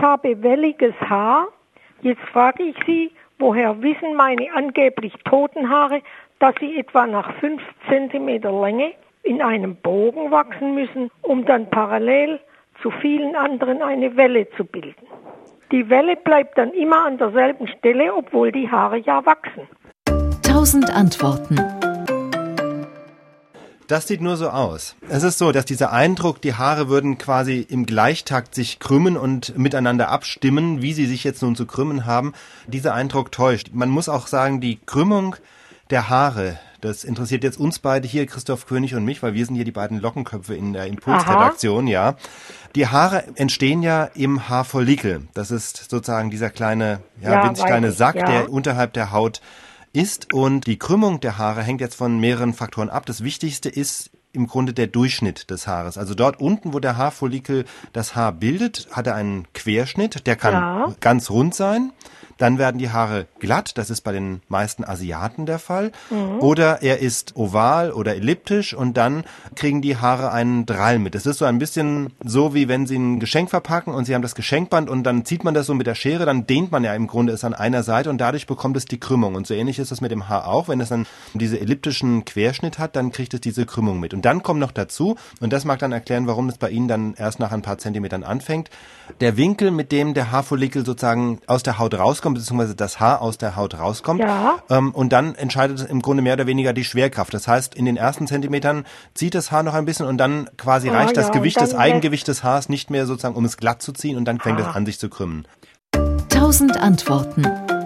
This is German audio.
habe welliges Haar. Jetzt frage ich Sie, woher wissen meine angeblich toten Haare, dass sie etwa nach 5 Zentimeter Länge in einem Bogen wachsen müssen, um dann parallel zu vielen anderen eine Welle zu bilden? Die Welle bleibt dann immer an derselben Stelle, obwohl die Haare ja wachsen. 1000 Antworten. Das sieht nur so aus. Es ist so, dass dieser Eindruck, die Haare würden quasi im Gleichtakt sich krümmen und miteinander abstimmen, wie sie sich jetzt nun zu krümmen haben, dieser Eindruck täuscht. Man muss auch sagen, die Krümmung der Haare, das interessiert jetzt uns beide hier, Christoph König und mich, weil wir sind hier die beiden Lockenköpfe in der Impulsredaktion, ja. Die Haare entstehen ja im Haarfollikel. Das ist sozusagen dieser kleine, winzig kleine Sack, der unterhalb der Haut ist, und die Krümmung der Haare hängt jetzt von mehreren Faktoren ab. Das Wichtigste ist im Grunde der Durchschnitt des Haares. Also dort unten, wo der Haarfollikel das Haar bildet, hat er einen Querschnitt, der kann ganz rund sein. Dann werden die Haare glatt, das ist bei den meisten Asiaten der Fall. Oder er ist oval oder elliptisch und dann kriegen die Haare einen Drall mit. Das ist so ein bisschen so, wie wenn Sie ein Geschenk verpacken und Sie haben das Geschenkband und dann zieht man das so mit der Schere, dann dehnt man ja im Grunde es an einer Seite und dadurch bekommt es die Krümmung. Und so ähnlich ist es mit dem Haar auch. Wenn es dann diese elliptischen Querschnitt hat, dann kriegt es diese Krümmung mit. Und dann kommt noch dazu, und das mag dann erklären, warum es bei Ihnen dann erst nach ein paar Zentimetern anfängt, der Winkel, mit dem der Haarfollikel sozusagen aus der Haut rauskommt, beziehungsweise das Haar aus der Haut rauskommt. Und dann entscheidet im Grunde mehr oder weniger die Schwerkraft. Das heißt, in den ersten Zentimetern zieht das Haar noch ein bisschen und dann quasi reicht das Gewicht, das Eigengewicht des Haars nicht mehr sozusagen, um es glatt zu ziehen, und dann fängt es an, sich zu krümmen. 1000 Antworten.